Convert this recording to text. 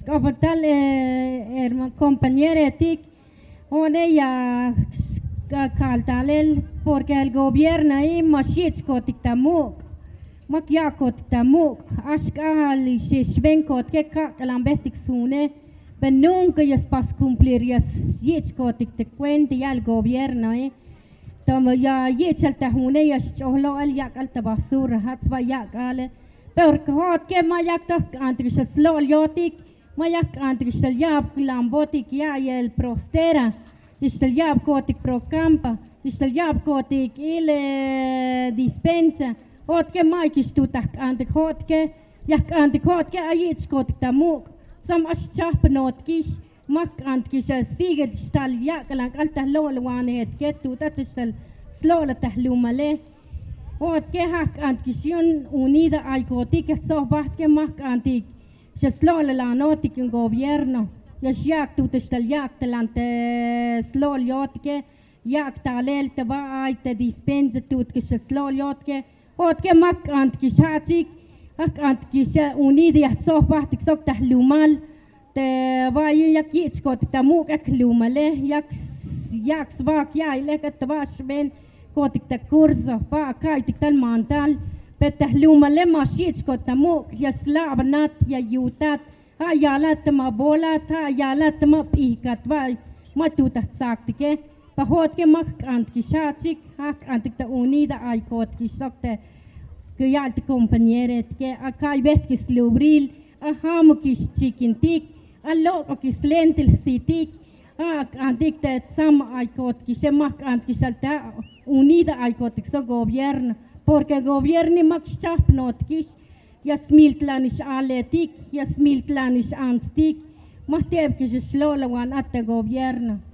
como tal, compañero tic, one ya caltalel, porque el gobierno ahí machich kotik tamuk, makya kotik tamuk, ashkal y shishben kotke kalambetik sune, pero nunca ya pas cumplir ya shich kotik te cuente ya el gobierno ahí. Tomo ya yechal tahune ya cholo al yak al tabasura hats ba yak ale pero hot ke mayak to antris slo yotik mayak antris yap lambotik ya el prostera istel yap kotik procampa istel yap kotik ile dispensa hot ke maikis tutak antik hot ke yak antik hot ke ayich kotik tamuk sam aschap notkis mak antkisha sigel stal ya kalang alta lol wanet ke tuta stal slola tahlumale ot ke hak antkisyon unida ay kotik sohbat ke mak antik se slola la notik en gobierno ya yak tuta stal yak talante slol yot ke yak talel te ba ay te dispensa tut ke slol yot ke ot ke mak antkisha chik hak antkisha unida sohbat ke sok tahlumal te vai yak yits kot tamuk ak lumale yak svak ya ile kat bash ben kot ta kurso pa kai tal mantal pe tahlumale mashich kot tamuk ya slabanat ya yutat ha yalat ma bolat ha yalat ma pikat vai ma tutat saktike pa hot ke mak ant ki shachik hak antik ta unida ay kot ki sokte ke yalt compañeret ke akai bet ki slubril aham ki chikintik allo o kislentil sitik antik te sam aikot kisemak antisalta unida aikot so gobierno porque gobierno mak chap notkis yasmil tlanish aletik yasmil tlanish anstik mahteb kis slola wan at gobierno